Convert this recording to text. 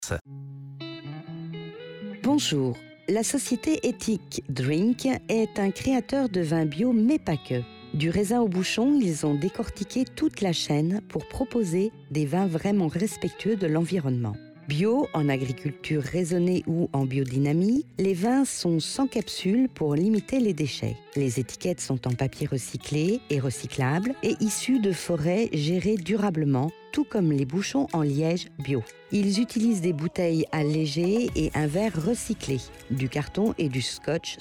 Bonjour, la société éthique Drink est un créateur de vins bio, mais pas que. Du raisin au bouchon, ils ont décortiqué toute la chaîne pour proposer des vins vraiment respectueux de l'environnement. Bio, en agriculture raisonnée ou en biodynamie, les vins sont sans capsule pour limiter les déchets. Les étiquettes sont en papier recyclé et recyclable et issues de forêts gérées durablement, tout comme les bouchons en liège bio. Ils utilisent des bouteilles allégées et un verre recyclé. Du carton et du scotch